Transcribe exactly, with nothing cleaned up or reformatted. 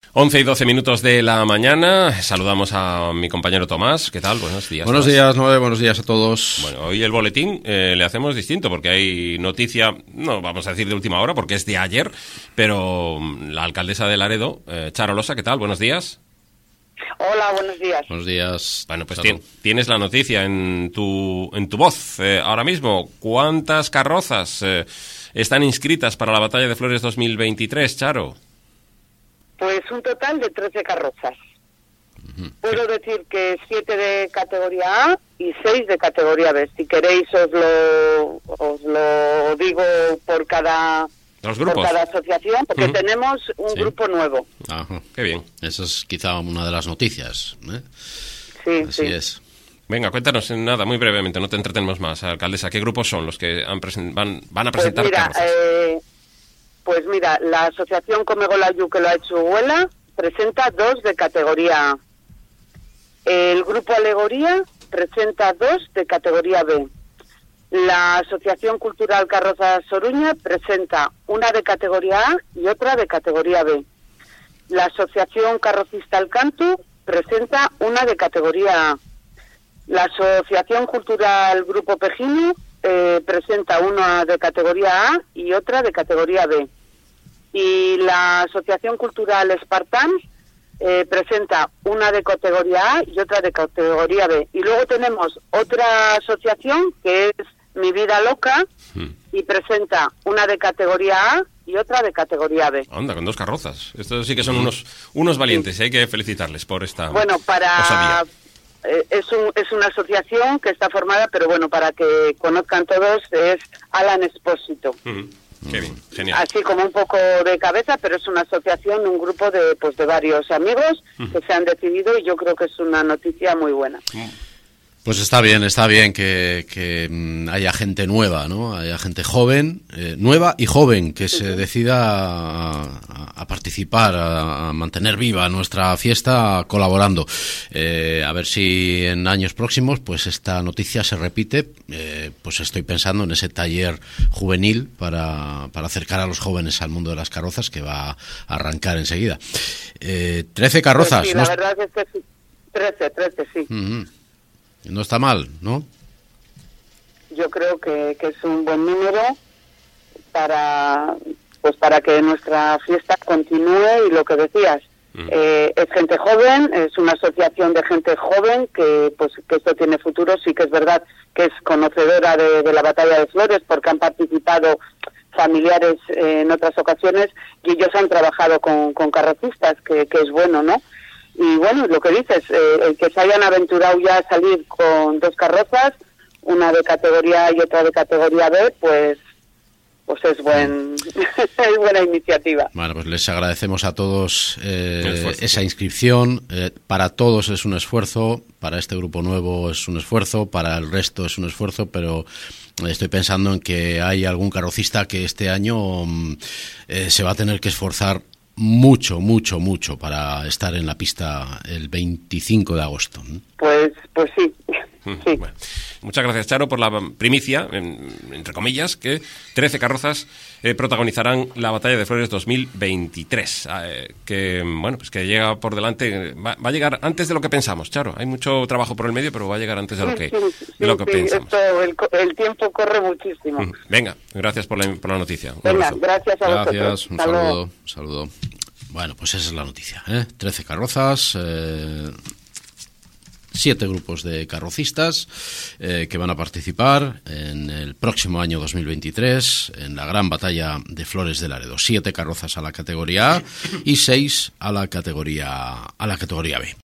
once y doce minutos de la mañana. Saludamos a mi compañero Tomás. ¿Qué tal? Buenos días. Buenos Tomás. días, Noé. Buenos días a todos. Bueno, hoy el boletín eh, le hacemos distinto porque hay noticia, no vamos a decir de última hora porque es de ayer, pero la alcaldesa de Laredo, eh, Charo Losa, ¿qué tal? Buenos días. Hola, buenos días. Buenos días. Bueno, pues Charo. tien, tienes la noticia en tu, en tu voz. Eh, ahora mismo, ¿cuántas carrozas eh, están inscritas para la Batalla de Flores dos mil veintitrés, Charo? Pues un total de trece carrozas. Uh-huh. Puedo decir que siete de categoría A y seis de categoría B. Si queréis os lo, os lo digo por cada... Los grupos. Por cada asociación, porque uh-huh. tenemos un sí. grupo nuevo. Ajá. Qué bien. Esa es quizá una de las noticias, ¿eh? Sí, Así sí. es. Venga, cuéntanos en nada, muy brevemente, no te entretenemos más, alcaldesa. ¿Qué grupos son los que han presen- van, van a presentar pues mira, carrozas? Eh, pues mira, la asociación Comegolayú, que lo ha hecho Huela, presenta dos de categoría A. El grupo Alegoría presenta dos de categoría B. La Asociación Cultural Carrozas Soruña presenta una de categoría A y otra de categoría B. La Asociación Carrocista Alcantu presenta una de categoría A. La Asociación Cultural Grupo Pejino eh, presenta una de categoría A y otra de categoría B. Y la Asociación Cultural Espartán eh, presenta una de categoría A y otra de categoría B. Y luego tenemos otra asociación que es Mi Vida Loca hmm. y presenta una de categoría A y otra de categoría B. Anda, con dos carrozas. Estos sí que son unos unos valientes, sí. Hay que felicitarles por esta Bueno, para osadía. Eh, es, un, es una asociación que está formada, pero bueno, para que conozcan todos, es Alan Expósito. Hmm. Qué bien, genial. Así como un poco de cabeza, pero es una asociación, un grupo de pues de varios amigos hmm. que se han decidido y yo creo que es una noticia muy buena. Hmm. Pues está bien, está bien que, que haya gente nueva, ¿no? Haya gente joven, eh, nueva y joven, que se decida a, a participar, a, a mantener viva nuestra fiesta colaborando. Eh, a ver si en años próximos pues esta noticia se repite. Eh, pues estoy pensando en ese taller juvenil para, para acercar a los jóvenes al mundo de las carrozas que va a arrancar enseguida. Eh, trece carrozas. Pues sí, ¿no? La verdad es que sí. trece, trece, sí. Uh-huh. No está mal, ¿no? Yo creo que, que es un buen número para pues para que nuestra fiesta continúe y lo que decías, mm. eh, es gente joven, es una asociación de gente joven que pues que esto tiene futuro. Sí que es verdad que es conocedora de, de la Batalla de Flores porque han participado familiares eh, en otras ocasiones y ellos han trabajado con, con carrocistas, que, que es bueno, ¿no? Y bueno, lo que dices, eh, el que se hayan aventurado ya a salir con dos carrozas, una de categoría A y otra de categoría B, pues pues es buen es buena iniciativa. Bueno, pues les agradecemos a todos eh, esa inscripción. Eh, para todos es un esfuerzo, para este grupo nuevo es un esfuerzo, para el resto es un esfuerzo, pero estoy pensando en que hay algún carrocista que este año eh, se va a tener que esforzar mucho, mucho, mucho para estar en la pista el veinticinco de agosto. Pues, pues sí. sí. Bueno, muchas gracias, Charo, por la primicia, en, entre comillas, que trece carrozas eh, protagonizarán la Batalla de Flores dos mil veintitrés, eh, que, bueno, pues que llega por delante, va, va a llegar antes de lo que pensamos, Charo. Hay mucho trabajo por el medio, pero va a llegar antes de lo que, sí, sí, de lo que sí, pensamos. Esto, el, el tiempo corre muchísimo. Venga, gracias por la, por la noticia. Un Venga, abrazo. gracias a vosotros. Gracias, un saludo, un saludo. Bueno, pues esa es la noticia, ¿eh? trece carrozas, eh, siete grupos de carrocistas eh, que van a participar en el próximo año dos mil veintitrés en la gran batalla de Flores de Laredo. Siete carrozas a la categoría A y seis a la categoría a la categoría B.